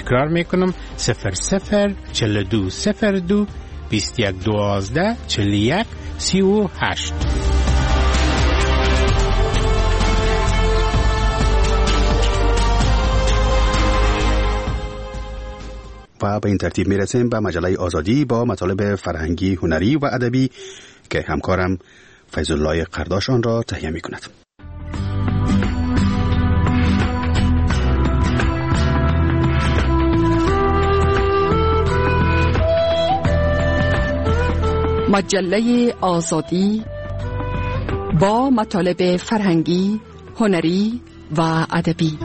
تکرار میکنم 004202 2112 41 38. و به این ترتیب میرسیم به مجله آزادی با مطالب فرهنگی، هنری و ادبی که همکارم فیض الله قرداش آن را تهیه میکند. مجله آزادی با مطالب فرهنگی، هنری و ادبی.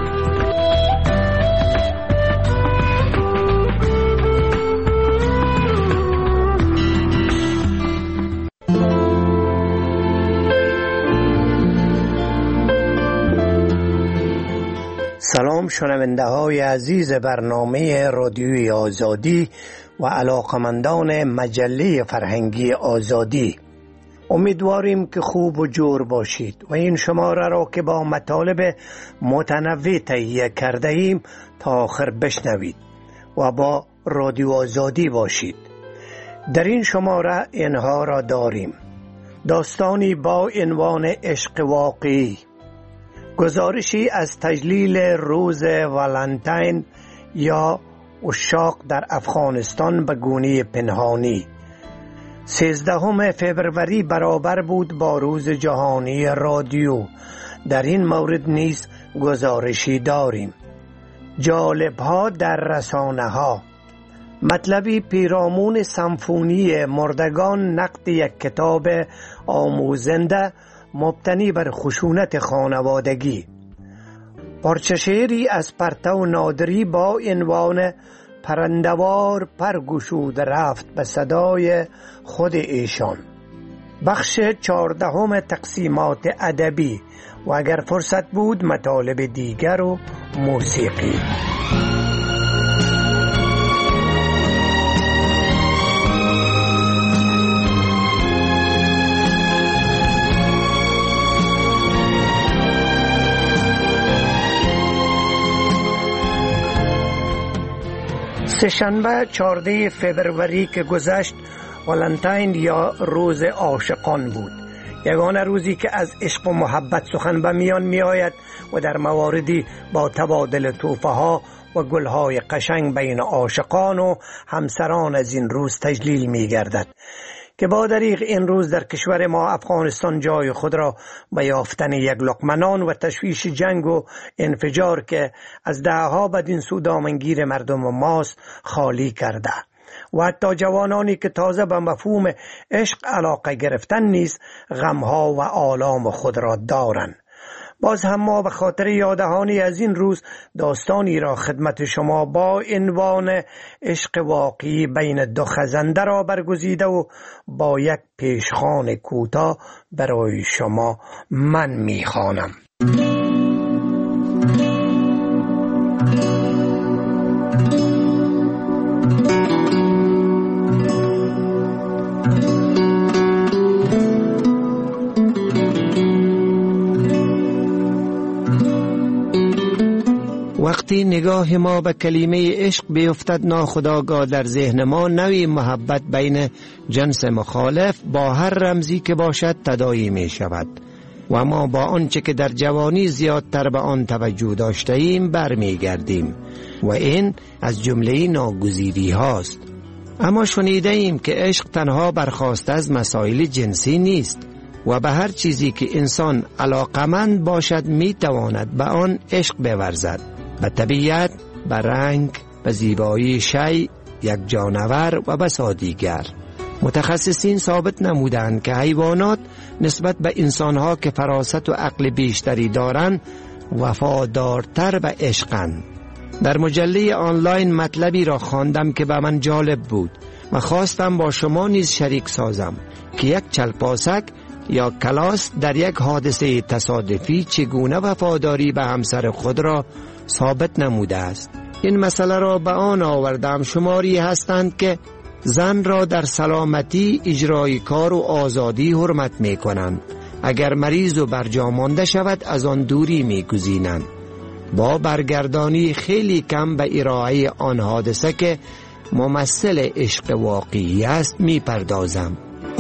سلام شنونده های عزیز برنامه رادیوی آزادی و علاقمندان مجله فرهنگی آزادی. امیدواریم که خوب و جور باشید و این شماره را که با مطالب متنوع تهیه کرده ایم تا آخر بشنوید و با رادیو آزادی باشید. در این شماره اینها را داریم: داستانی با عنوان عشق واقعی، گزارشی از تجلیل روز والنتین یا عشاق در افغانستان به گونه پنهانی. 13 فوریه برابر بود با روز جهانی رادیو. در این مورد نیز گزارشی داریم. جالب‌ها در رسانه‌ها، مطلبی پیرامون سمفونی مردگان، نقد یک کتاب آموزنده مبتنی بر خشونت خانوادگی، پارچه شعری از پرتو نادری با عنوان پرندوار پر گشود رفت به صدای خود ایشان. بخش 14 تقسیمات ادبی و اگر فرصت بود مطالب دیگر و موسیقی. سه‌شنبه 14 فوریه که گذشت والنتین یا روز عاشقان بود. یگانه روزی که از عشق و محبت سخن به میان می آید و در مواردی با تبادل تحفه ها و گلهای قشنگ بین عاشقان و همسران از این روز تجلیل می گردد که با دریغ این روز در کشور ما افغانستان جای خود را به یافتن یک لقمه نان و تشویش جنگ و انفجار که از دهها بدین سو دامنگیر مردم ماست خالی کرده و حتی جوانانی که تازه به مفهوم عشق علاقه گرفتن نیز غمها و آلام خود را دارند. باز هم ما به خاطر یادهانی از این روز داستانی را خدمت شما با عنوان عشق واقعی بین دو خزنده را برگزیده و با یک پیشخوان کوتاه برای شما من میخوانم. وقتی نگاه ما به کلمه عشق بیفتد ناخودآگاه در ذهن ما نوعی محبت بین جنس مخالف با هر رمزی که باشد تداعی می شود و ما با آنچه که در جوانی زیادتر به آن توجه داشته ایم برمی گردیم و این از جمله ناگزیری هاست. اما شنیده ایم که عشق تنها برخاسته از مسائل جنسی نیست و به هر چیزی که انسان علاقمند باشد می تواند به آن عشق بورزد، به طبیعت، به رنگ، به زیبایی شیء، یک جانور و بسا دیگر. متخصصین ثابت نمودند که حیوانات نسبت به انسانها که فراست و عقل بیشتری دارند وفادارتر به عشقند. در مجله آنلاین مطلبی را خواندم که به من جالب بود و خواستم با شما نیز شریک سازم که یک چلپاسک یا کلاس در یک حادثه تصادفی چگونه وفاداری به همسر خود را ثابت نموده است. این مسئله را به آن آوردم شماری هستند که زن را در سلامتی، اجرای کار و آزادی حرمت می کنند. اگر مریض و برجا مانده شود از آن دوری می گزینند. با برگردانی خیلی کم به ارائه آن حادثه که ممثل عشق واقعی است می پردازم.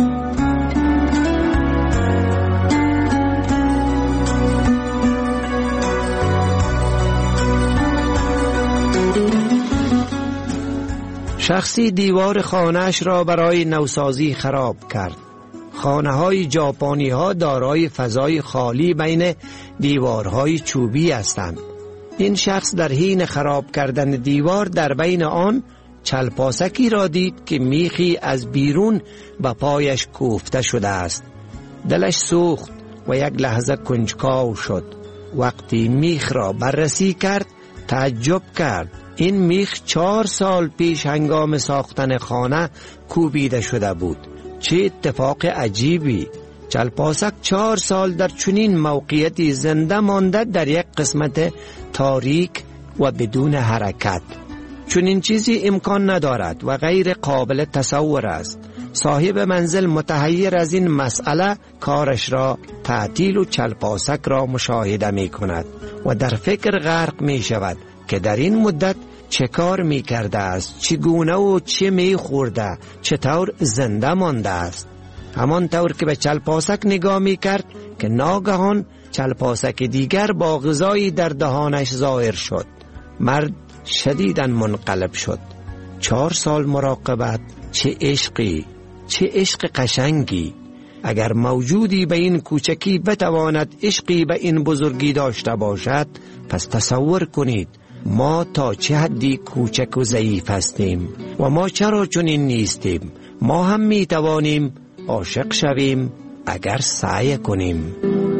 شخصی دیوار خانه‌اش را برای نوسازی خراب کرد. خانه‌های ژاپنی ها دارای فضای خالی بین دیوارهای چوبی هستند. این شخص در حین خراب کردن دیوار در بین آن چلپاسکی را دید که میخی از بیرون به پایش کوفته شده است. دلش سوخت و یک لحظه کنجکاو شد. وقتی میخ را بررسی کرد تعجب کرد. این میخ 4 سال پیش هنگام ساختن خانه کوبیده شده بود. چه اتفاق عجیبی! چلپاسک 4 سال در چنین موقعیتی زنده مانده در یک قسمت تاریک و بدون حرکت. چنین چیزی امکان ندارد و غیر قابل تصور است. صاحب منزل متحیر از این مسئله کارش را تعطیل و چلپاسک را مشاهده می کند و در فکر غرق می شود که در این مدت چه کار می کرده است، چگونه و چه می خورده، چطور زنده مانده است. همان طور که به چلپاسک نگاه می کرد که ناگهان چلپاسک دیگر با غذایی در دهانش ظاهر شد. مرد شدیداً منقلب شد. 4 سال مراقبت، چه عشقی، چه عشق قشنگی. اگر موجودی به این کوچکی بتواند عشقی به این بزرگی داشته باشد، پس تصور کنید ما تا چه حدی کوچک و ضعیف هستیم و ما چرا چنین نیستیم. ما هم می توانیم عاشق شویم اگر سعی کنیم.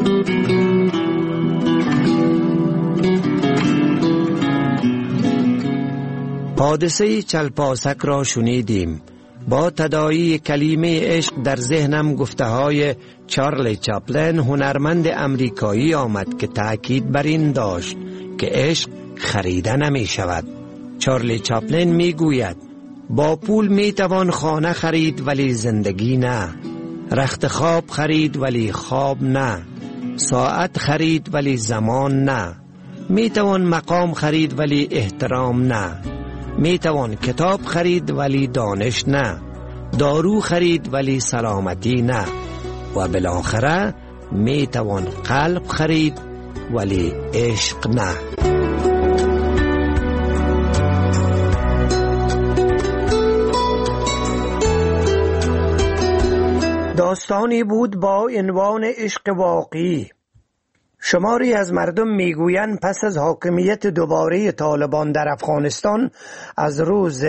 حادثه چلپاسک را شنیدیم. با تداعی کلمه عشق در ذهنم گفته های چارلی چاپلین هنرمند امریکایی آمد که تأکید بر این داشت که عشق خریده نمی شود. چارلی چاپلین می گوید با پول می توان خانه خرید ولی زندگی نه، رخت خواب خرید ولی خواب نه، ساعت خرید ولی زمان نه، می توان مقام خرید ولی احترام نه، می توان کتاب خرید ولی دانش نه، دارو خرید ولی سلامتی نه و بالاخره می توان قلب خرید ولی عشق نه. داستانی بود با عنوان عشق واقعی. شماری از مردم میگویند پس از حاکمیت دوباره طالبان در افغانستان از روز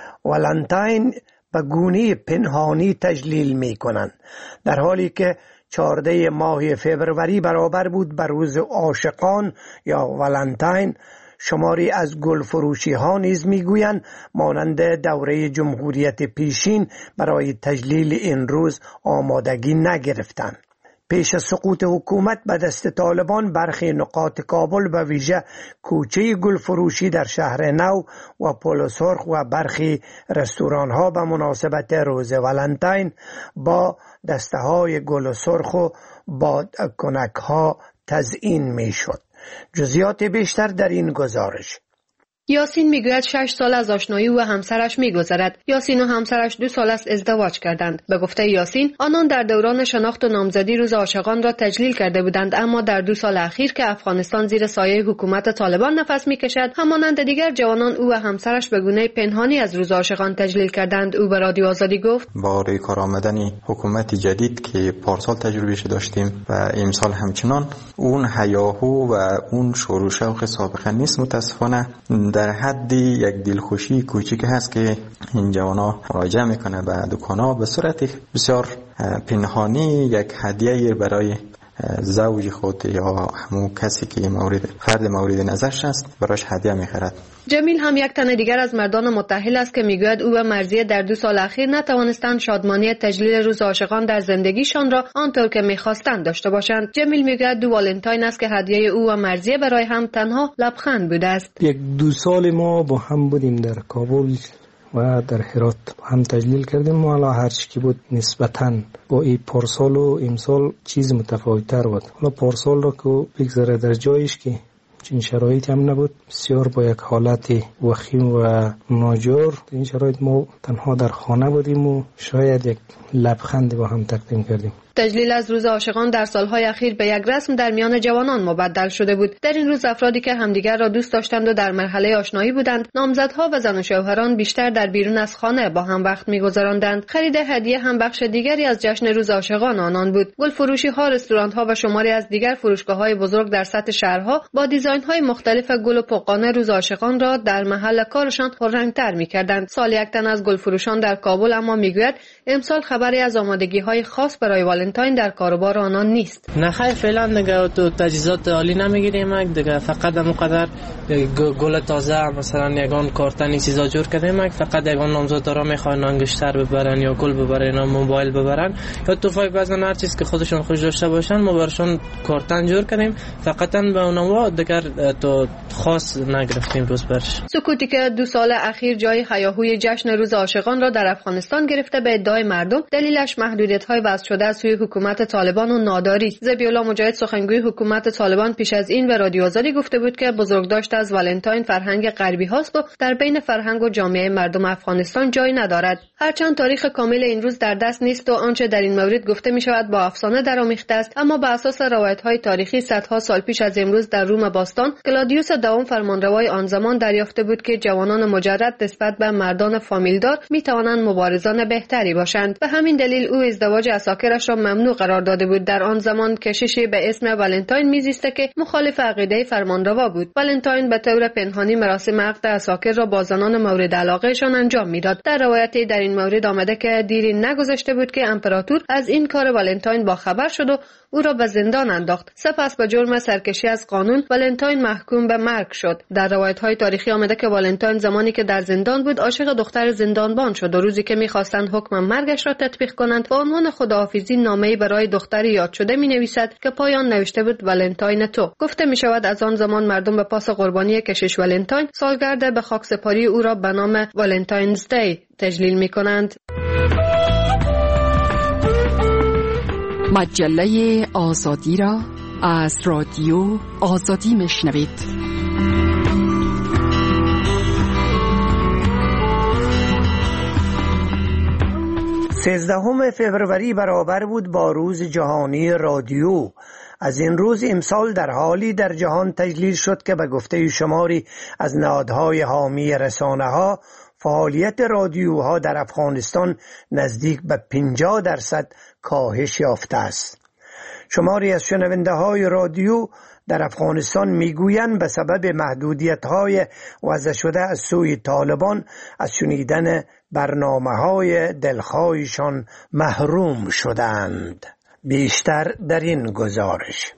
ولنتاین به گونه پنهانی تجلیل میکنند، در حالی که 14 ماه فوریه برابر بود به روز عاشقان یا ولنتاین. شماری از گل فروشی ها نیز میگویند مانند دوره جمهوریت پیشین برای تجلیل این روز آمادگی نگرفتند. پیش از سقوط حکومت به دست طالبان برخی نقاط کابل به ویژه کوچه گل فروشی در شهر نو و پل سرخ و برخی رستوران ها به مناسبت روز ولنتاین با دسته های گل سرخ و بادکنک ها تزیین می شد. جزئیات بیشتر در این گزارش. یاسین میگوید 6 سال از آشنایی او و همسرش میگذرد. یاسین و همسرش 2 سال است ازدواج کردند. به گفته یاسین آنان در دوران شناخت و نامزدی روز عاشقان را تجلیل کرده بودند، اما در 2 سال اخیر که افغانستان زیر سایه حکومت طالبان نفس میکشد، همانند دیگر جوانان او و همسرش به گونه پنهانی از روز عاشقان تجلیل کردند. او به رادیو آزادی گفت با روی کار آمدن حکومت جدید که پارسال تجربهش داشتیم و امسال همچنان، اون هیاهو و اون شور و شوق سابقه نیست. متاسفانه در حد یک دلخوشی کوچیک هست که این جوانا مراجعه میکنه به دکانا به صورت بسیار پنهانی یک هدیه برای زوج خود یا همون کسی که فرد مورد نظرش است برایش هدیه میخرد. جمیل هم یک تن دیگر از مردان متأهل است که میگوید او و مرضیه در 2 سال اخیر نتوانستند شادمانی تجلیل روز عاشقان در زندگیشان را آنطور که میخواستند داشته باشند. جمیل میگوید 2 والنتاین است که هدیه او و مرضیه برای هم تنها لبخند بوده است. 1-2 سال ما با هم بودیم در کابل و در هرات هم تجلیل کردیم. حالا هر چی که بود نسبتاً با این پارسال و امسال چیز متفاوت‌تر بود. حالا پارسال را که بگذاره در جایش که چنین شرایطی هم نبود. بسیار با یک حالت وخیم و ناجور این شرایط ما تنها در خانه بودیم و شاید یک لبخند با هم تقدیم کردیم. تجلیل از روز عاشقان در سالهای اخیر به یک رسم در میان جوانان مبدل شده بود. در این روز افرادی که همدیگر را دوست داشتند و در مرحله آشنایی بودند، نامزدها و زن و شوهران بیشتر در بیرون از خانه با هم وقت می‌گذراندند. خرید هدیه هم بخش دیگری از جشن روز عاشقان آنان بود. گل فروشی ها، رستوران ها و شماری از دیگر فروشگاه‌های بزرگ در سطح شهرها با دیزاین‌های مختلف گل و پقانه روز عاشقان را در محل کارشان پررنگ‌تر می‌کردند. سال یک تن از گل فروشان در کابل اما میگوید امسال خبری از آمادگی‌های خاص برای والنتاین در کاروبار آنان نیست. نه خیر، فعلا دیگه تو تجهیزات عالی نمیگیریم دیگه، فقط همونقدر گل تازه مثلا یگان کارتنی چیزا جور کردیم، فقط یگان نامزدارا میخوان انگشتر ببرن یا گل ببرن یا موبایل ببرن یا توفای بزن، هر چیز که خودشون خوش داشته باشن ما براشون کارتن جور کردیم، فقط به اونها دیگر تو خاص نگرفتیم روز برش. سکوتی که 2 سال اخیر جای هیاهوی جشن روز عاشقان را در افغانستان گرفته به ادعای مردم، دلیلش محدودیت‌های وضع شده از سوی حکومت طالبان و ناداری. ذبیح‌الله مجاهد سخنگوی حکومت طالبان پیش از این به رادیو آزادی گفته بود که بزرگداشت از والنتاین فرهنگ غربی هاست و در بین فرهنگ و جامعه مردم افغانستان جای ندارد. هرچند تاریخ کامل این روز در دست نیست و آنچه در این مورد گفته می شود با افسانه درآمیخته است، اما بر اساس روایت‌های تاریخی صدها سال پیش از امروز در روم باستان کلادیوس دوم فرمانروای آن زمان دریافته بود که جوانان مجرد نسبت به مردان فامیلدار می توانند مبارزان بهتری باشند. به همین دلیل او ازدواج عساکرش را ممنوع قرار داده بود. در آن زمان کشیشی به اسم والنتاین میزیسته که مخالف عقیده فرمانروا بود. والنتاین به طور پنهانی مراسم عقد عساکر را با زنان مورد علاقهشان انجام میداد. در روایتی در این مورد آمده که دیری نگذشته بود که امپراتور از این کار والنتاین با خبر شد و او را به زندان انداخت. سپس به جرم سرکشی از قانون والنتاین محکوم به مرگ شد. در روایت‌های تاریخی آمده که والنتاین زمانی که در زندان بود عاشق دختر زندانبان شد و روزی که می‌خواستند حکم مرگش را تطبیق کنند با عنوان خداحافظی نامه‌ای برای دختر یاد شده می‌نویسد که پایان نوشته بود والنتاین تو. گفته می‌شود از آن زمان مردم به پاس قربانی کشیش والنتاین سالگرد به خاکسپاری او را به نام والنتاینز دی تجلیل می‌کنند. مجله آزادی را از رادیو آزادی میشنوید. 13 فوریه برابر بود با روز جهانی رادیو. از این روز امسال در حالی در جهان تجلیل شد که به گفته شماری از نهادهای حامی رسانه‌ها فعالیت رادیوها در افغانستان نزدیک به 50% کاهش یافته است. شماری از شنونده های رادیو در افغانستان میگویند به سبب محدودیت‌های وضع شده از سوی طالبان از شنیدن برنامه‌های دلخواهشان محروم شدند. بیشتر در این گزارش.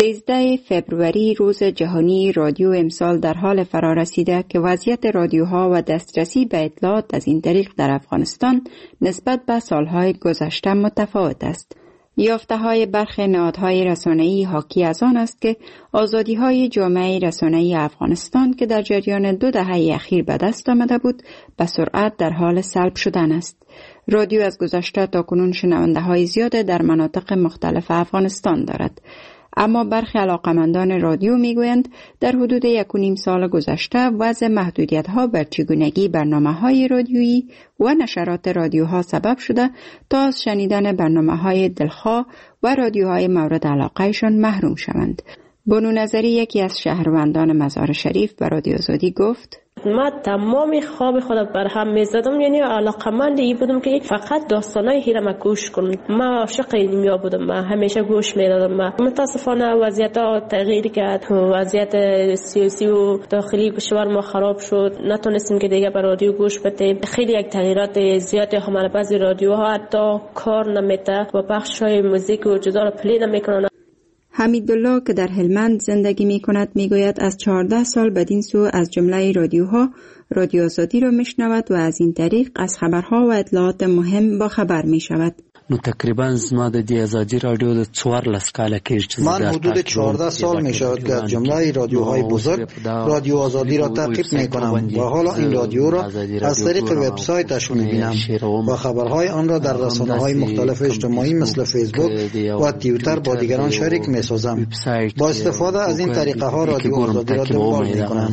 13 فوریه روز جهانی رادیو امسال در حال فرارسیده که وضعیت رادیوها و دسترسی به اطلاعات از این طریق در افغانستان نسبت به سالهای گذشته متفاوت است. یافته‌های برخی نهادهای رسانه‌ای حاکی از آن است که آزادی‌های جامعه رسانه‌ای افغانستان که در جریان 2 دهه اخیر به دست آمده بود به سرعت در حال سلب شدن است. رادیو از گذشته تا کنون شنونده‌های زیاد در مناطق مختلف افغانستان دارد. اما برخی علاقمندان رادیو میگویند در حدود 1.5 سال گذشته وضع محدودیت‌ها بر چگونگی برنامه‌های رادیویی و نشرات رادیوها سبب شده تا از شنیدن برنامه‌های دلخواه و رادیوهای مورد علاقه‌شان محروم شوند. بنو نظری یکی از شهروندان مزار شریف به رادیو آزادی گفت: ما تمام خواب خودم بر هم میزدم، یعنی علاقمند این بودم که فقط داستانای هیرم گوش کنم. ما عاشق اینیا بودم، ما همیشه گوش میدادم. متاسفانه وضعیت تغییر کرد، وضعیت سیاسی و داخلی کشور ما خراب شد، نتونستیم که دیگه به رادیو گوش بدیم. خیلی یک تغییرات زیادی همراه بعضی رادیوها حتی کار نمیته و بخشای موزیک و جدا را پلی نمیکنن. حمیدالله که در هلمند زندگی می کند می گوید از 14 سال بدین سو از جمله رادیوها رادیو آزادی را می شنود و از این طریق از خبرها و اطلاعات مهم با خبر می شود. نو تقریبا زما د دې ازادي رادیو د 14 کال کې من حدود 14 سال می شود که از جمله رادیوهای بزرگ رادیو آزادی را تعقیب می کنم و حالا این رادیو را از طریق وبسایتش می بینم و خبرهای آن را در رسانه‌های مختلف اجتماعی مثل فیسبوک و توییتر با دیگران شریک می سازم. با استفاده از این طریقه ها رادیو آزادی را دنبال می کنم.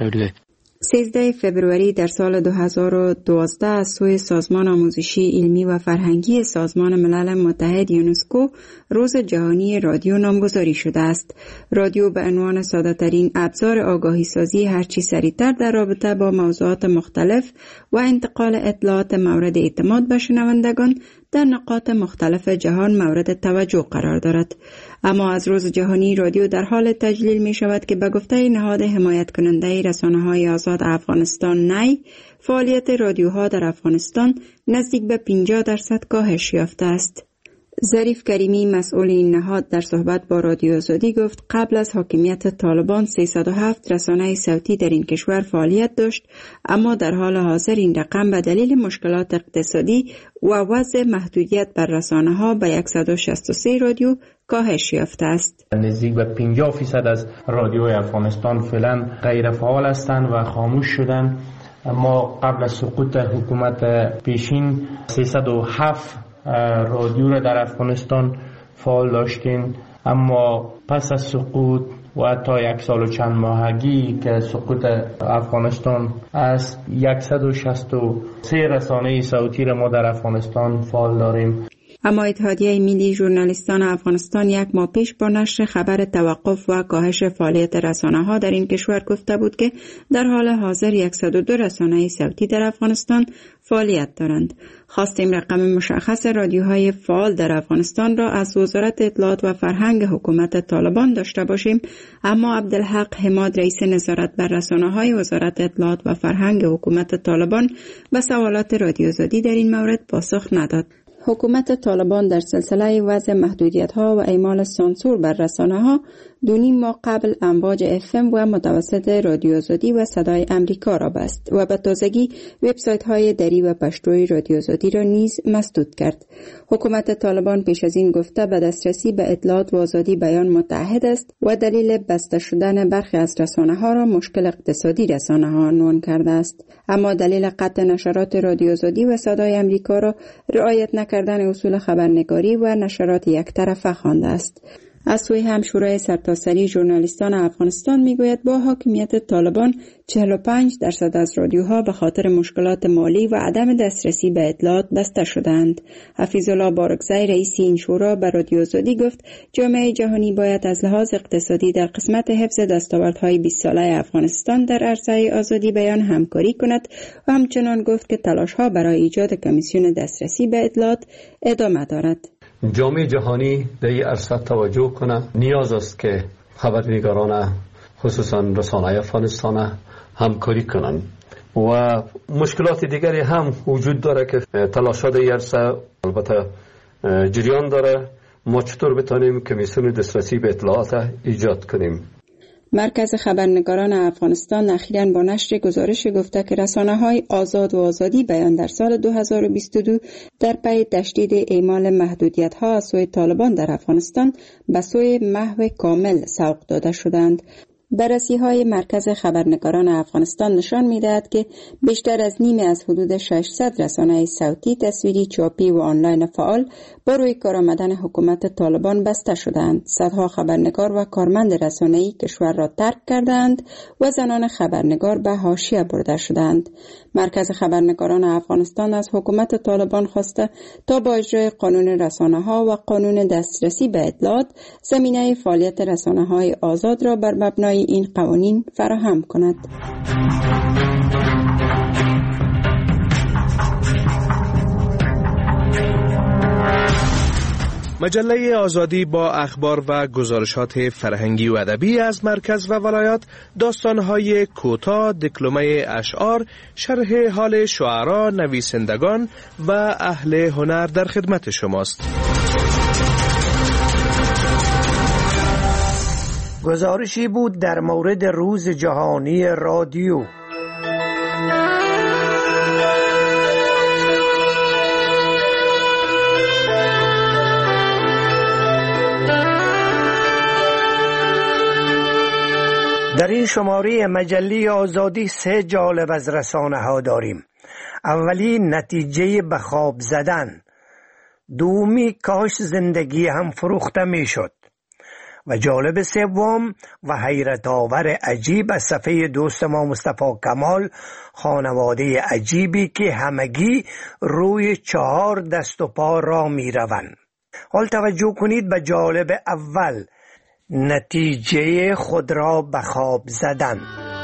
13 فبروری در سال 2012 از سوی سازمان آموزشی علمی و فرهنگی سازمان ملل متحد یونسکو روز جهانی رادیو نامگذاری شده است. رادیو به عنوان ساده‌ترین ابزار آگاهی سازی هرچی سریعتر در رابطه با موضوعات مختلف و انتقال اطلاعات مورد اعتماد به شنوندگان در نقاط مختلف جهان مورد توجه قرار دارد. اما از روز جهانی رادیو در حال تجلیل می شود که به گفته نهاد حمایت کننده رسانه‌های آزاد افغانستان نی، فعالیت رادیوها در افغانستان نزدیک به 50% کاهش یافته است. ظریف کریمی مسئول این نهاد در صحبت با رادیو آزادی گفت قبل از حاکمیت طالبان 307 رسانه صوتی در این کشور فعالیت داشت، اما در حال حاضر این رقم به دلیل مشکلات اقتصادی و وضع محدودیت بر رسانه‌ها به 163 رادیو کاهش یافته است. نزدیک به 50% از رادیوهای افغانستان فعلا غیر فعال هستند و خاموش شدند. ما قبل از سقوط حکومت پیشین 307 رادیو را در افغانستان فعال داشتیم، اما پس از سقوط و حتی 1 سال و چند ماهگی که سقوط افغانستان است 163 رسانه صوتی را ما در افغانستان فعال داریم. اما اتحادیه ملی ژورنالیستان افغانستان 1 ماه پیش با نشر خبر توقف و کاهش فعالیت رسانه‌ها در این کشور گفته بود که در حال حاضر 102 رسانه صوتی در افغانستان فعالیت دارند. خواستیم رقم مشخص رادیوهای فعال در افغانستان را از وزارت اطلاعات و فرهنگ حکومت طالبان داشته باشیم، اما عبدالحق حماد رئیس نظارت بر رسانه‌های وزارت اطلاعات و فرهنگ حکومت طالبان به سوالات رادیو آزادی در این مورد پاسخ نداد. حکومت طالبان در سلسله وضع محدودیت‌ها و اعمال سانسور بر رسانه‌ها 2.5 ماه قبل امواج FM و متوسط رادیو آزادی و صدای امریکا را بست و به تازگی وبسایت‌های دری و پشتوی رادیو آزادی را نیز مسدود کرد. حکومت طالبان پیش از این گفته به دسترسی به اطلاعات و آزادی بیان متحد است و دلیل بسته شدن برخی از رسانه‌ها را مشکل اقتصادی رسانه‌ها عنوان کرده است. اما دلیل قطع نشرات رادیو آزادی و صدای امریکا را رعایت نکردن اصول خبرنگاری و نشرات یک طرفه خوانده است. از سوی هم شورای سرتاسری ژورنالیستان افغانستان میگوید با حاکمیت طالبان 45% از رادیوها به خاطر مشکلات مالی و عدم دسترسی به اطلاعات بسته شدند. حفیظالله بارکزی رئیس این شورا به رادیو آزادی گفت جامعه جهانی باید از لحاظ اقتصادی در قسمت حفظ دستاوردهای 20 ساله افغانستان در عرصه آزادی بیان همکاری کند و همچنان گفت که تلاش‌ها برای ایجاد کمیسیون دسترسی به اطلاعات ادامه دارد. جامعه جهانی در این عرصه توجه کنه. نیاز است که خبرنگاران خصوصا رسانه‌های افغانستان همکاری کنند و مشکلات دیگری هم وجود داره که تلاشات این عرصه البته جریان داره. ما چطور بتانیم کمیسیون دسترسی به اطلاعات ایجاد کنیم؟ مرکز خبرنگاران افغانستان اخیراً با نشر گزارش گفته که رسانه‌های آزاد و آزادی بیان در سال 2022 در پی تشدید اعمال محدودیت‌ها از سوی طالبان در افغانستان به سوی محو کامل سوق داده شدند. بررسی‌های مرکز خبرنگاران افغانستان نشان می‌دهد که بیشتر از نیمه از حدود 600 رسانه صوتی، تصویری، چاپی و آنلاین فعال با روی کار آمدن حکومت طالبان بسته شدند. صدها خبرنگار و کارمند رسانه‌ای کشور را ترک کردند و زنان خبرنگار به حاشیه برده شدند. مرکز خبرنگاران افغانستان از حکومت طالبان خواسته تا با اجرای قانون رسانه‌ها و قانون دسترسی به اطلاعات زمینه فعالیت رسانه‌های آزاد را بر مبنای این قوانین فراهم کند. مجله آزادی با اخبار و گزارشات فرهنگی و ادبی از مرکز و ولایات، داستان‌های کوتاه، دکلمه اشعار، شرح حال شعرا، نویسندگان و اهل هنر در خدمت شماست. گزارشی بود در مورد روز جهانی رادیو. در این شماره مجله آزادی 3 جالب از رسانه ها داریم. اولی نتیجه به خواب زدن، دومی کاش زندگی هم فروخته می شد و جالب سوم و حیرت آور عجیب از صفحه دوست ما مصطفی کمال، خانواده عجیبی که همگی روی 4 دست و پا را می روند. حال توجه کنید به جالب اول، نتیجه خود را به خواب زدن.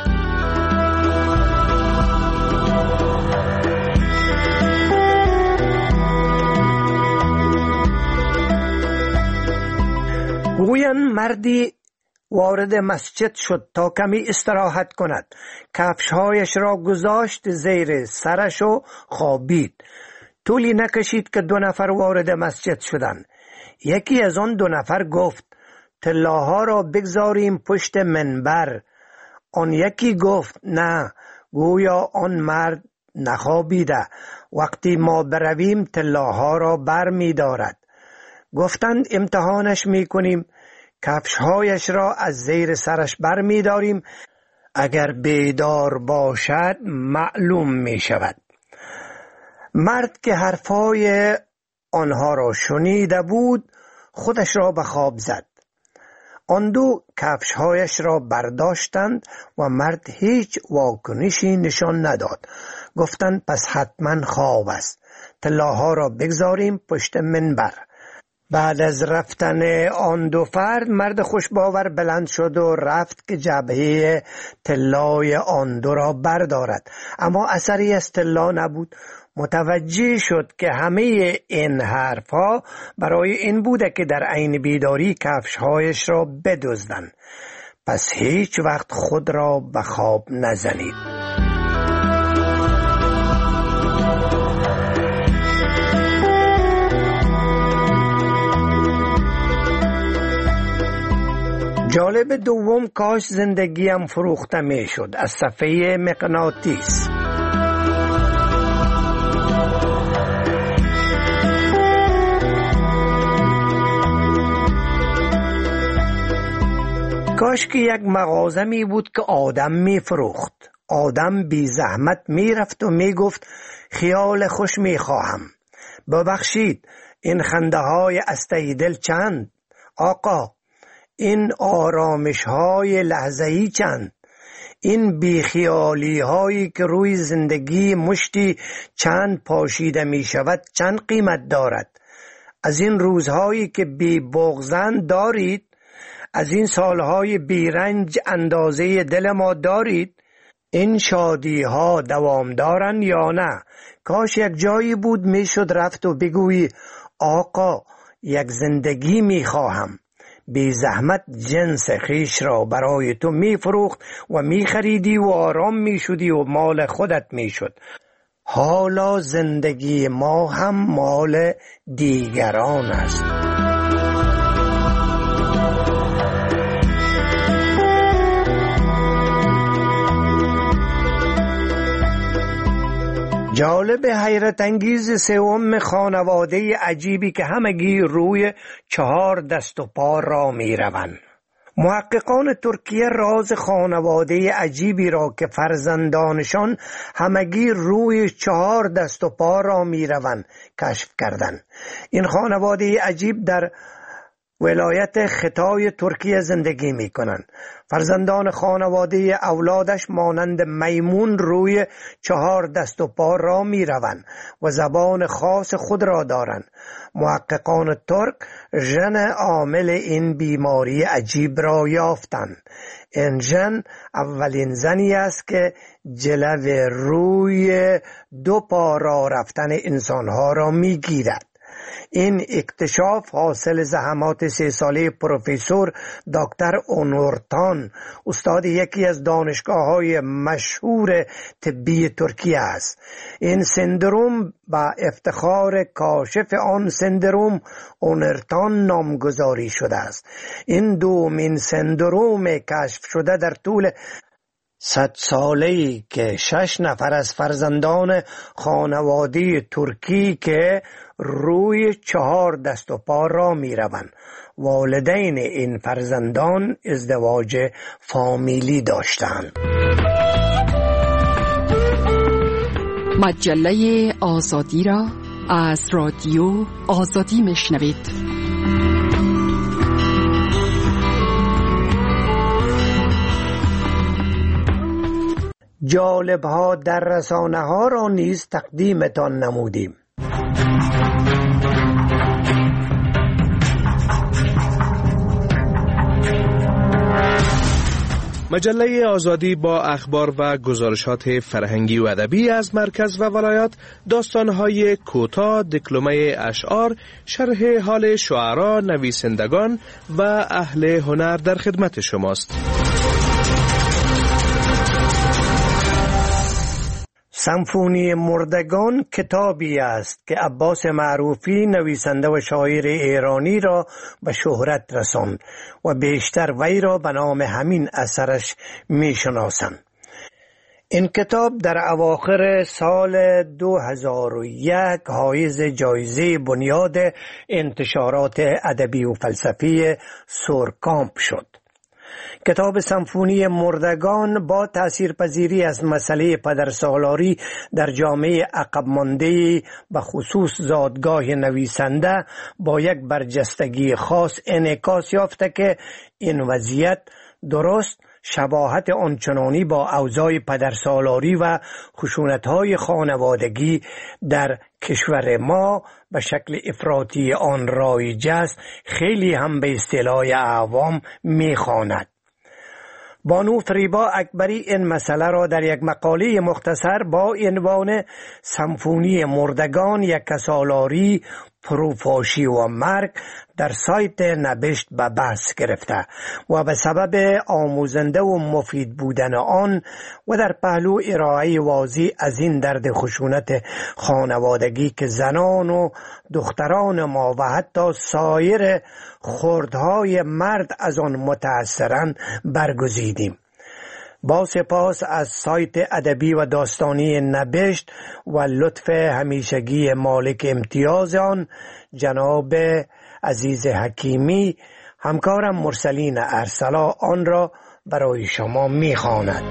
گویند مردی وارد مسجد شد تا کمی استراحت کند. کفشهایش را گذاشت زیر سرش و خوابید. طولی نکشید که 2 نفر وارد مسجد شدند. یکی از آن 2 نفر گفت طلاها را بگذاریم پشت منبر. آن یکی گفت نه، گویا آن مرد نخوابیده، وقتی ما برویم طلاها را بر می دارد. گفتند امتحانش می کنیم، کفشهایش را از زیر سرش بر می داریم، اگر بیدار باشد معلوم می شود. مرد که حرفای آنها را شنیده بود خودش را به خواب زد. آن 2 کفشهایش را برداشتند و مرد هیچ واکنشی نشان نداد. گفتند پس حتما خواب است، طلاها را بگذاریم پشت منبر. بعد از رفتن آن 2 فرد مرد خوشباور بلند شد و رفت که جبهه طلای آن 2 را بردارد، اما اثری از طلا نبود. متوجه شد که همه این حرفها برای این بوده که در عین بیداری کفشهایش را بدزدند. پس هیچ وقت خود را به خواب نزنید. جالب دوم، کاش زندگیم فروخته می شد، از صفحه مغناطیس. کاش که یک مغازه می بود که آدم می فروخت. آدم بی زحمت می رفت و می گفت خیال خوش می خواهم. ببخشید این خنده های استه دل چند؟ آقا این آرامش های لحظه‌ای چند؟ این بیخیالی هایی که روی زندگی مشتی چند پاشیده می شود چند قیمت دارد؟ از این روزهایی که بی بغضند دارید؟ از این سالهای بیرنج اندازه دل ما دارید؟ این شادی ها دوام دارن یا نه؟ کاش یک جایی بود میشد رفت و بگویی آقا یک زندگی میخواهم. بی زحمت جنس خیش را برای تو میفروخت و میخریدی و آرام میشدی و مال خودت میشد. حالا زندگی ما هم مال دیگران است. جالب حیرت انگیز سوم، خانواده عجیبی که همگی روی 4 دست و پا را می روند. محققان ترکیه راز خانواده عجیبی را که فرزندانشان همگی روی 4 دست و پا را می روند کشف کردند. این خانواده عجیب در ولایت ختای ترکیه زندگی می کنند. فرزندان خانواده اولادش مانند میمون روی 4 دست و پا را می روند و زبان خاص خود را دارند. محققان ترک ژن عامل این بیماری عجیب را یافتند. این ژن اولین زنی است که جلو روی 2 پا را رفتن انسانها را می گیرد. این اکتشاف حاصل زحمات 3 ساله پروفسور دکتر اونورتان، استاد یکی از دانشگاه‌های مشهور طبی ترکیه است. این سندروم با افتخار کاشف آن سندروم اونورتان نامگذاری شده است. این دومین سندروم کشف شده در طول 100 ساله‌ای که 6 نفر از فرزندان خانواده ترکی که روی 4 دست و پا را می روند والدین این فرزندان ازدواج فامیلی داشتند. مجله آزادی را از رادیو آزادی میشنوید. جالب‌ها در رسانه‌ها را نیز تقدیمتان نمودیم. مجله آزادی با اخبار و گزارشات فرهنگی و ادبی از مرکز و ولایات، داستان‌های کوتاه، دکلمه اشعار، شرح حال شعرا، نویسندگان و اهل هنر در خدمت شماست. سمفونی مردگان کتابی است که عباس معروفی نویسنده و شاعر ایرانی را به شهرت رساند و بیشتر وی را به نام همین اثرش میشناسند. این کتاب در اواخر سال 2001 حایز جایزه بنیاد انتشارات ادبی و فلسفی سورکامپ شد. کتاب سمفونی مردگان با تاثیرپذیری از مسئله پدرسالاری در جامعه عقب مانده به خصوص زادگاه نویسنده با یک برجستگی خاص انعکاس یافته که این وضعیت درست شباهت آنچنانی با اوضاع پدرسالاری و خشونت‌های خانوادگی در کشور ما به شکل افراطی آن رایج است خیلی هم به اصطلاح عوام می‌خواند. بانو فریبا اکبری این مسئله را در یک مقاله مختصر با عنوان سمفونی مردگان، یک کسالاری، پروفاشی و مرگ در سایت نبشت به بحث گرفته و به سبب آموزنده و مفید بودن آن و در پهلو ارائه واضح از این درد خشونت خانوادگی که زنان و دختران ما و حتی سایر خردهای مرد از آن متأثرند برگزیدیم. با سپاس از سایت ادبی و داستانی نبشت و لطف همیشگی مالک امتیاز آن جناب عزیز حکیمی، همکارم مرسلین ارسلا آن را برای شما می‌خواند.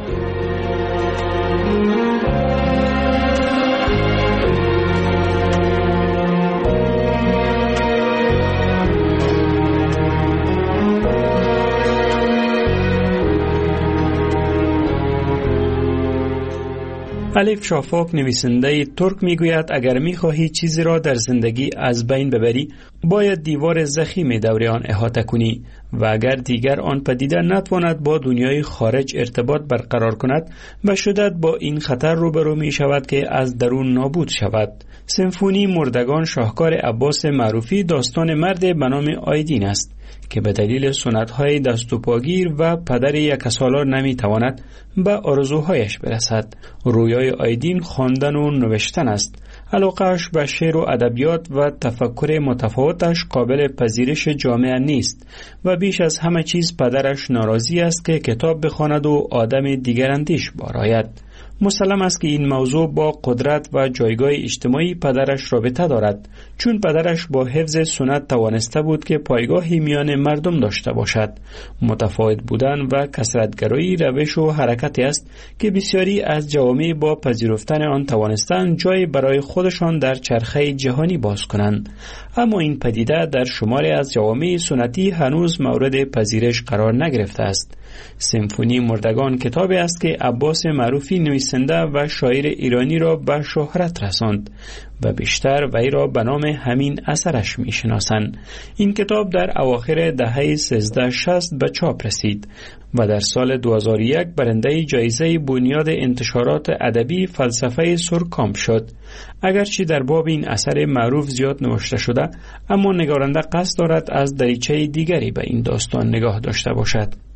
الف شافاک نویسنده ترک میگوید اگر میخواهی چیزی را در زندگی از بین ببری باید دیوار ضخیم دور آن احاطه کنی و اگر دیگر آن پدیده نتواند با دنیای خارج ارتباط برقرار کند به شدت با این خطر روبرو می شود که از درون نابود شود. سمفونی مردگان شاهکار عباس معروفی داستان مرد به نام آیدین است که به دلیل سنت‌های دست و پاگیر و پدر یکسالار نمی‌تواند به آرزوهایش برسد. رویای آیدین خواندن و نوشتن است. علاقه‌اش به شعر و ادبیات و تفکر متفاوتش قابل پذیرش جامعه نیست و بیش از همه چیز پدرش ناراضی است که کتاب بخواند و آدم دیگراندیش بارآید. مسلم است که این موضوع با قدرت و جایگاه اجتماعی پدرش رابطه دارد، چون پدرش با حفظ سنت توانسته بود که پایگاهی میان مردم داشته باشد. متفاوت بودن و کثرت‌گرایی روش و حرکتی است که بسیاری از جوامع با پذیرفتن آن توانستند جای برای خودشان در چرخه جهانی باز کنند. اما این پدیده در شماری از جوامع سنتی هنوز مورد پذیرش قرار نگرفته است. سمفونی مردگان کتابی است که عباس معروفی نویسنده و شاعر ایرانی را به شهرت رساند و بیشتر وی را به نام همین اثرش میشناسند. این کتاب در اواخر دهه 1360 به چاپ رسید و در سال 2001 برنده جایزه بنیاد انتشارات ادبی فلسفه سورکامپ شد. اگرچه در باب این اثر معروف زیاد نوشته شده، اما نگارنده قصد دارد از دریچه دیگری به این داستان نگاه داشته باشد.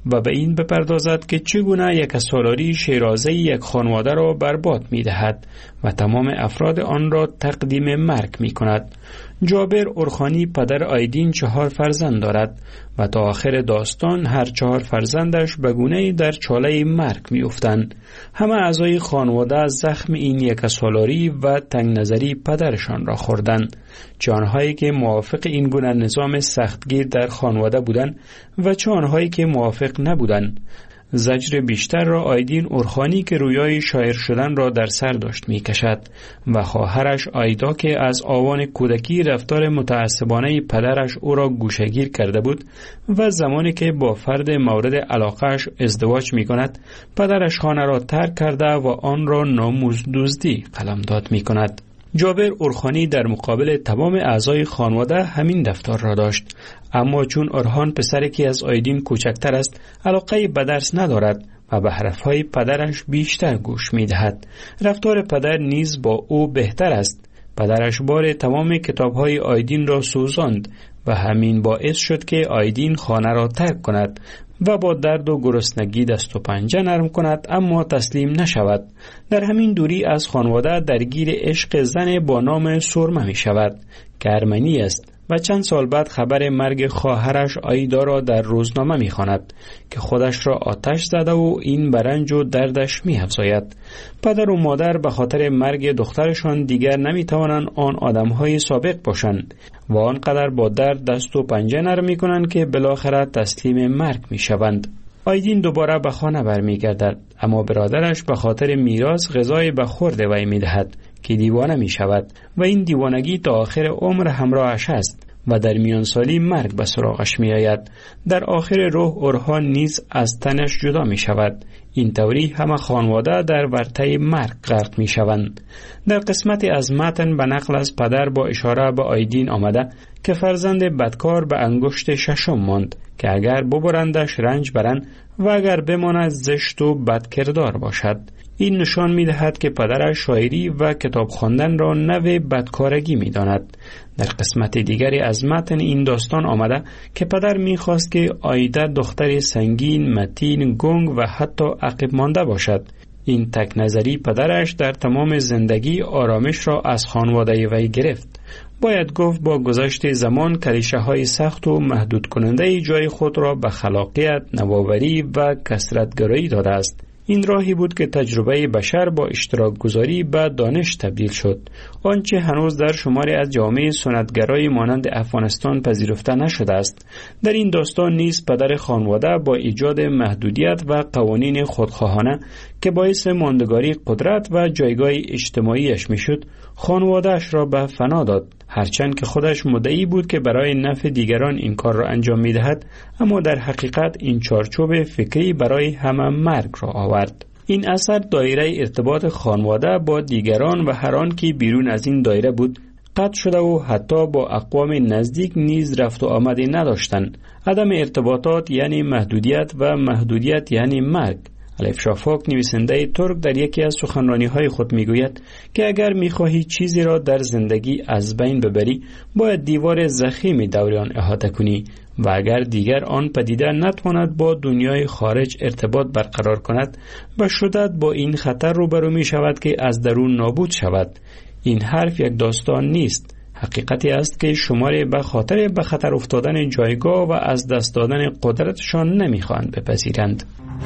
و به این بپردازد که چگونه یک سالاری شیرازه یک خانواده را برباد می دهد و تمام افراد آن را تقدیم مرگ می کند. جابر اورخانی پدر آیدین 4 فرزند دارد و تا آخر داستان هر 4 فرزندش به گونه‌ای در چاله مرگ می افتند. همه اعضای خانواده زخم این یک سالاری و تنگ نظری پدرشان را خوردند، چه آنهایی که موافق این گونه نظام سختگیر در خانواده بودند و چه آنهایی که موافق نبودند. زجر بیشتر را آیدین اورخانی که رویای شاعر شدن را در سر داشت می کشد و خواهرش آیدا که از آوان کودکی رفتار متعصبانه پدرش او را گوشه‌گیر کرده بود و زمانی که با فرد مورد علاقهش ازدواج می کند پدرش خانه را ترک کرده و آن را ناموس دزدی قلمداد می کند. جابر اورخانی در مقابل تمام اعضای خانواده همین رفتار را داشت، اما چون اورخان پسری که از آیدین کوچکتر است علاقه به درس ندارد و به حرفهای پدرش بیشتر گوش می دهد. رفتار پدر نیز با او بهتر است. پدرش بار تمام کتابهای آیدین را سوزاند و همین باعث شد که آیدین خانه را ترک کند و با درد و گرسنگی دست و پنجه نرم کند اما تسلیم نشود. در همین دوری از خانواده درگیر عشق زن با نام سرمه می شود که ارمنی است و چند سال بعد خبر مرگ خواهرش آیدا را در روزنامه می خواند که خودش را آتش زده و این برنج و دردش می افزاید. پدر و مادر به خاطر مرگ دخترشان دیگر نمی توانند آن آدمهای سابق باشند و آنقدر با درد دست و پنجه نرم می کنند که بالاخره تسلیم مرگ می شوند. آیدین دوباره به خانه برمی گردد، اما برادرش به خاطر میراث غذای به خورد وی می دهد که دیوانه می شود و این دیوانگی تا آخر عمر همراهش است و در میان سالی مرگ به سراغش می آید. در آخر روح اورخان نیز از تنش جدا می شود. این طوری همه خانواده در ورطه مرگ غرق می شوند. در قسمت از متن به نقل از پدر با اشاره به آیدین آمده که فرزند بدکار به انگشت ششم ماند که اگر ببرندش رنج برند و اگر بماند زشت و بدکردار باشد. این نشان می دهد که پدرش شاعری و کتاب خواندن را نوع بدکارگی می داند. در قسمت دیگری از متن این داستان آمده که پدر می خواست که آیده دختر سنگین، متین، گنگ و حتی عقب مانده باشد. این تک نظری پدرش در تمام زندگی آرامش را از خانواده وی گرفت. باید گفت با گذشت زمان کلیشه های سخت و محدود کننده جای خود را به خلاقیت، نوآوری و کثرت‌گرایی داده است. این راهی بود که تجربه بشر با اشتراک گذاری به دانش تبدیل شد، آنچه هنوز در شماری از جامعه سنتگرای مانند افغانستان پذیرفته نشده است. در این داستان نیز پدر خانواده با ایجاد محدودیت و قوانین خودخواهانه که باعث ماندگاری قدرت و جایگاه اجتماعیش میشد، خانواده‌اش را به فنا داد، هرچند که خودش مدعی بود که برای نفع دیگران این کار را انجام می‌دهد، اما در حقیقت این چارچوب فکری برای همه مرگ را آورد. این اثر دایره ارتباط خانواده با دیگران و هر آن که بیرون از این دایره بود قطع شده و حتی با اقوام نزدیک نیز رفت و آمدی نداشتند. عدم ارتباطات یعنی محدودیت و محدودیت یعنی مرگ. الیف شافاک نویسنده ترک در یکی از سخنرانی‌های خود میگوید که اگر می‌خواهی چیزی را در زندگی از بین ببری باید دیوار ضخیم دور آن احاطه کنی و اگر دیگر آن پدیده نتواند با دنیای خارج ارتباط برقرار کند به شدت با این خطر روبرو می‌شود که از درون نابود شود. این حرف یک داستان نیست، حقیقتی است که شماری به خاطر به خطر افتادن جایگاه و از دست دادن قدرتشان نمی‌خواهند بپذیرند.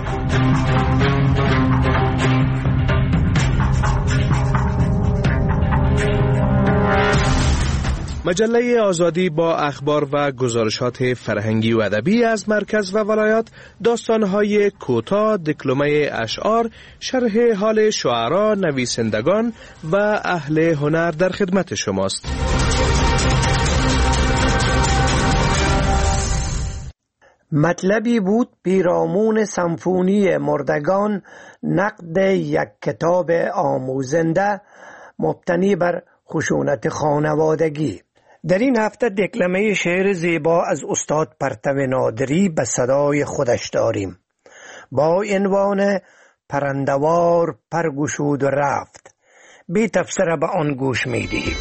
مجله آزادی با اخبار و گزارشات فرهنگی و ادبی از مرکز و ولایات، داستان‌های کوتاه، دکلمه اشعار، شرح حال شعرا، نویسندگان و اهل هنر در خدمت شماست. مطلبی بود پیرامون سمفونی مردگان، نقد یک کتاب آموزنده مبتنی بر خشونت خانوادگی. در این هفته دکلمه شعر زیبا از استاد پرتو نادری به صدای خودش داریم با عنوان پرندوار پرگشود و رفت. بی تفسیر به آن گوش می دهیم.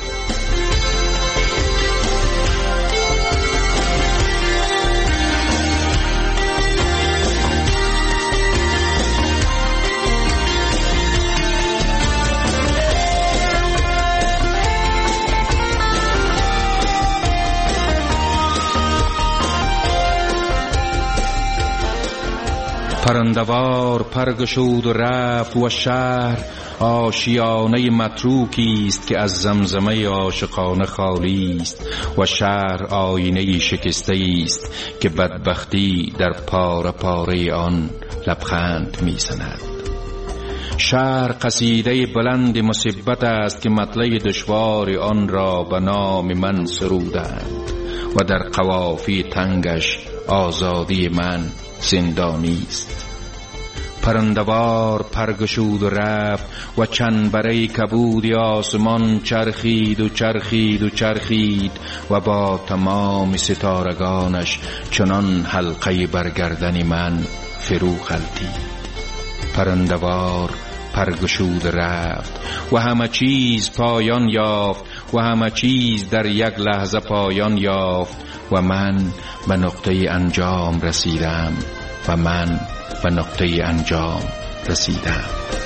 پرندوار پرگشود و رفت و شهر آشیانه متروکی است که از زمزمه عاشقانه خالی است و شهر آینه شکسته است که بدبختی در پاره پاره آن لبخند میزند. شهر قصیده بلند مصیبت است که مطلع دشوار آن را به نام من سرودند و در قوافی تنگش آزادی من زندانی است. پرندوار پرگشود و رفت و چنبره کبودی آسمان چرخید و چرخید و چرخید و با تمام ستارگانش چنان حلقه برگردن من فرو غلتید. پرندوار پرگشود رفت و همه چیز پایان یافت و همه چیز در یک لحظه پایان یافت و من به نقطه انجام رسیدم و من به نقطه انجام رسیدم.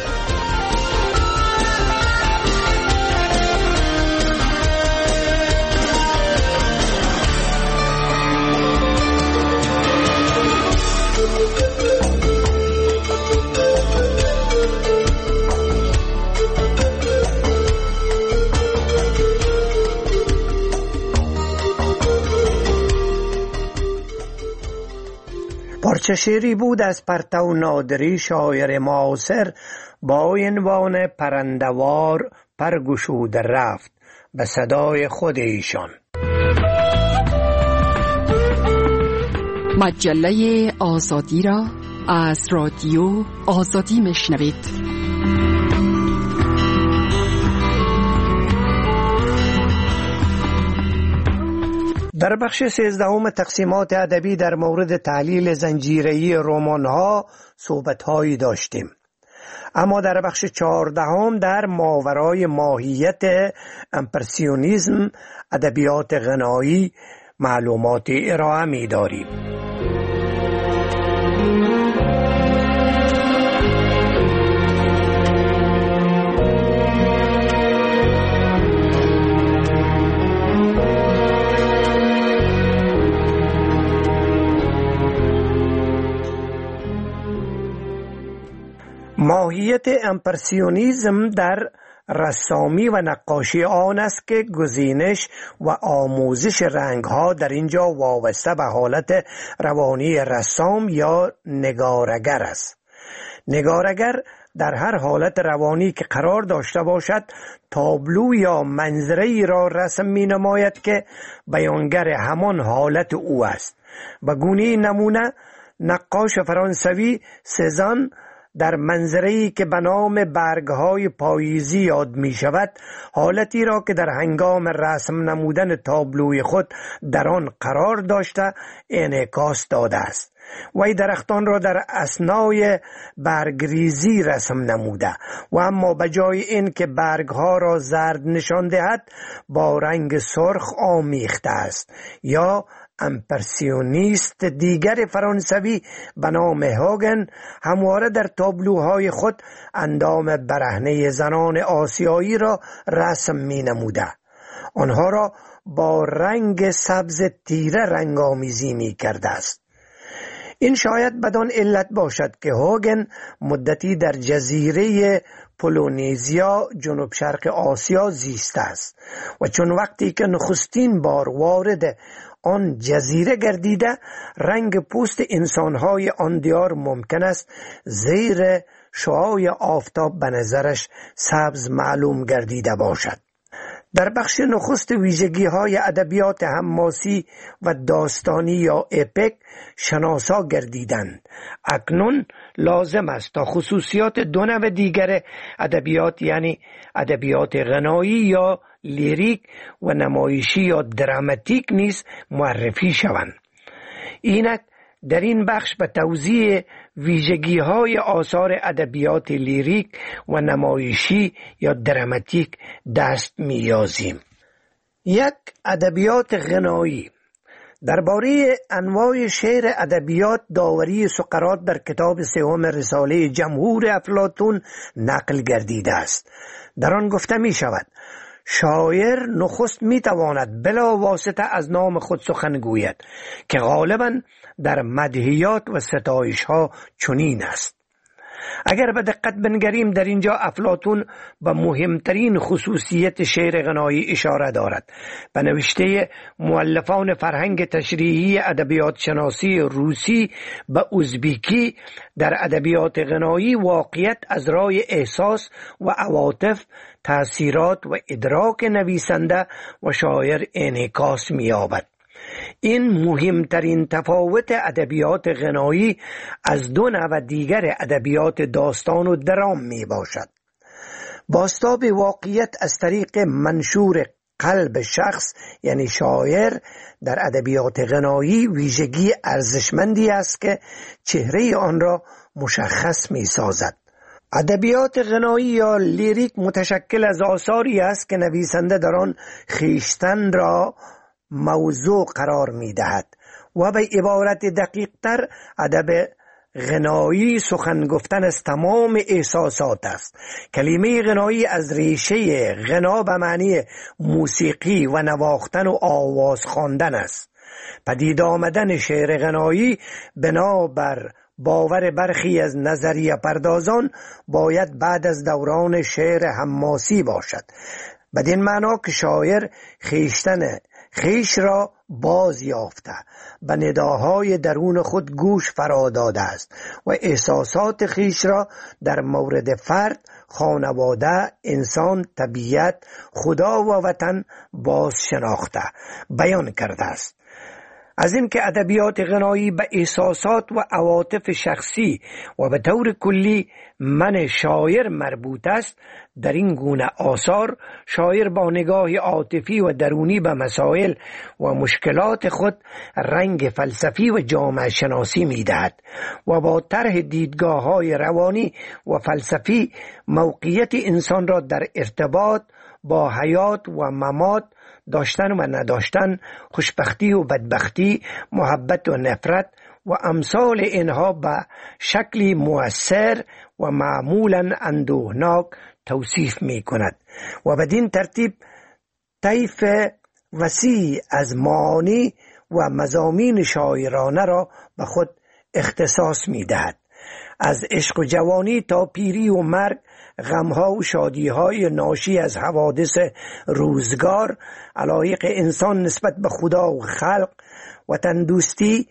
پارچه شعری بود از پرتو نادری شاعر معاصر با عنوان پرندوار پرگشود رفت به صدای خود ایشان. مجله آزادی را از رادیو آزادی میشنوید. در بخش 13 تقسیمات ادبی در مورد تحلیل زنجیره‌ای رمان‌ها صحبت‌هایی داشتیم، اما در بخش 14 در ماورای ماهیت امپرسیونیسم ادبیات غنایی معلومات ارائه می‌داریم. ماهیت امپرسیونیسم در رسامی و نقاشی آن است که گزینش و آموزش رنگ‌ها در اینجا وابسته به حالت روانی رسام یا نگارگر است. نگارگر در هر حالت روانی که قرار داشته باشد تابلو یا منظره‌ای را رسم می‌نماید که بیانگر همان حالت او است. به گونه نمونه نقاش فرانسوی سزان در منظره‌ای که به نام برگ‌های پاییزی یاد می‌شود حالتی را که در هنگام رسم نمودن تابلوی خود در آن قرار داشته انعکاس داده است. وی درختان را در اثنای برگریزی رسم نموده و اما به جای این که برگ‌ها را زرد نشان دهد با رنگ سرخ آمیخته است. یا امپرسیونیست دیگر فرانسوی به نام هوگن همواره در تابلوهای خود اندام برهنه زنان آسیایی را رسم می نموده. آنها را با رنگ سبز تیره رنگامیزی می کرده است. این شاید بدان علت باشد که هوگن مدتی در جزیره پولونزیا جنوب شرق آسیا زیسته است و چون وقتی که نخستین بار وارد آن جزیره گردیده رنگ پوست انسانهای آن دیار ممکن است زیر شعاع آفتاب به نظرش سبز معلوم گردیده باشد. در بخش نخست ویژگی‌های ادبیات حماسی و داستانی یا اپیک شناسا گردیدند. اکنون لازم است تا خصوصیات دو نوع دیگر ادبیات یعنی ادبیات غنایی یا لیریک و نمایشی یا دراماتیک نیز معرفی شوند. اینک در این بخش به توضیح ویژگی‌های آثار ادبیات لیریک و نمایشی یا دراماتیک دست می‌یازیم. یک، ادبیات غنایی. درباره انواع شعر ادبیات داوری سقراط در کتاب سوم رساله جمهور افلاطون نقل گردیده است. در آن گفته می شود شاعر نخست میتواند بلا واسطه از نام خود سخن گوید که غالبا در مدحیات و ستایش ها چنین است. اگر به دقت بنگریم در اینجا افلاطون به مهمترین خصوصیت شعر غنایی اشاره دارد. به نوشته مؤلفان فرهنگ تشریحی ادبیات شناسی روسی به ازبیکی در ادبیات غنایی واقعیت از رای احساس و عواطف، تأثیرات و ادراک نویسنده و شاعر انعکاس می‌یابد. این مهمترین تفاوت ادبیات غنایی از دو نوع دیگر ادبیات داستان و درام می باشد. بازتاب واقعیت از طریق منشور قلب شخص یعنی شاعر در ادبیات غنایی ویژگی ارزشمندی است که چهره آن را مشخص می سازد. ادبیات غنایی یا لیریک متشکل از آثاری است که نویسنده در آن خویشتن را موضوع قرار می دهد و به عبارت دقیق تر ادب غنایی سخن گفتن از تمام احساسات است. کلمه غنایی از ریشه غنا به معنی موسیقی و نواختن و آواز خواندن است. پدید آمدن شعر غنایی بنابر باور برخی از نظریه پردازان باید بعد از دوران شعر حماسی باشد، بدین معنا که شاعر خویشتن خویش را باز یافته، به نداهای درون خود گوش فرا داده است و احساسات خویش را در مورد فرد، خانواده، انسان، طبیعت، خدا و وطن باز شناخته بیان کرده است. از این که ادبیات غنایی به احساسات و عواطف شخصی و به طور کلی من شاعر مربوط است، در این گونه آثار شاعر با نگاه عاطفی و درونی به مسائل و مشکلات خود رنگ فلسفی و جامعه شناسی می دهد و با طرح دیدگاه‌های روانی و فلسفی موقعیت انسان را در ارتباط با حیات و ممات، داشتن و نداشتن، خوشبختی و بدبختی، محبت و نفرت و امثال اینها به شکلی مؤثر و معمولاً اندوهناک توصیف می کند و بدین ترتیب طیف وسیع از معانی و مضامین شاعرانه را به خود اختصاص می دهد. از عشق و جوانی تا پیری و مرگ، غمها و شادیهای ناشی از حوادث روزگار، علایق انسان نسبت به خدا و خلق، وطن دوستی،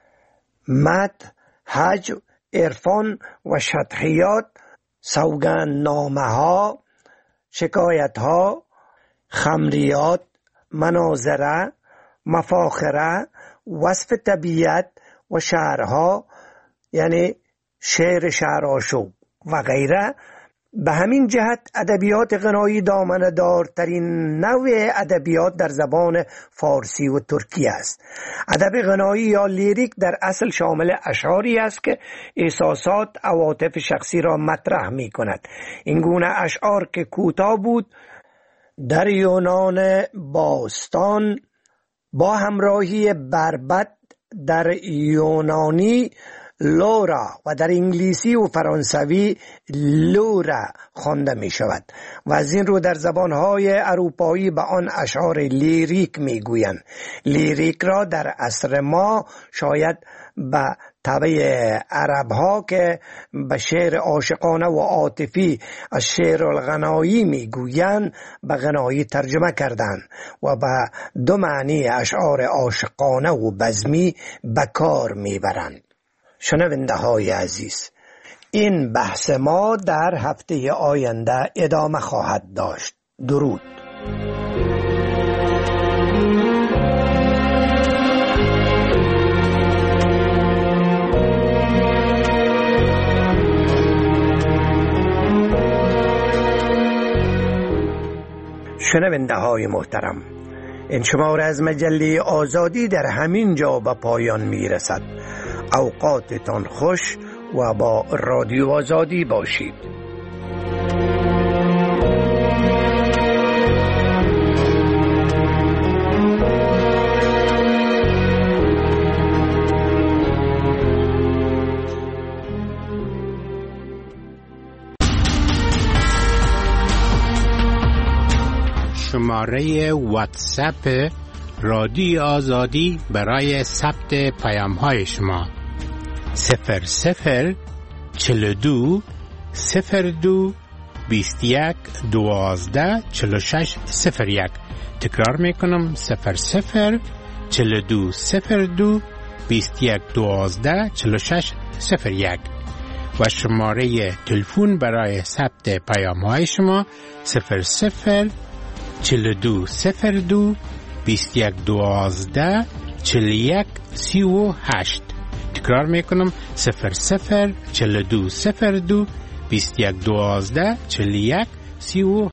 مدح، حج، عرفان و شطحیات، سوگندنامه ها، شکایت ها، خمریات، مناظره، مفاخره، وصف طبیعت و شعرها یعنی شعر شعرآشوب و غیره. به همین جهت ادبیات غنایی دامنه دارترین نوع ادبیات در زبان فارسی و ترکی است. ادب غنایی یا لیریک در اصل شامل اشعاری است که احساسات، عواطف شخصی را مطرح می کند. این گونه اشعار که کوتاه بود در یونان باستان با همراهی بربط در یونانی لورا و در انگلیسی و فرانسوی لورا خوانده می شود و از این رو در زبانهای اروپایی به آن اشعار لیریک می گویند. لیریک را در عصر ما شاید به تبع عرب ها که به شعر عاشقانه و عاطفی از شعر الغنایی می گویند به غنایی ترجمه کردند و به دو معنی اشعار عاشقانه و بزمی به کار می برند. شنونده های عزیز، این بحث ما در هفته آینده ادامه خواهد داشت. درود. شنونده های محترم، این شماره از مجله آزادی در همین جا به پایان می رسد. اوقاتتان خوش و با رادیو آزادی باشید. شماره واتساپ رادیو آزادی برای ثبت پیام های شما 00 42 02 21 12 46 01. تکرار میکنم 00 42 02 21 12 46 01 و شماره تلفن برای ثبت پیام های شما 00 42 02 21 12 41 38. تکرار میکنم 00 42 02 21 12 41 38.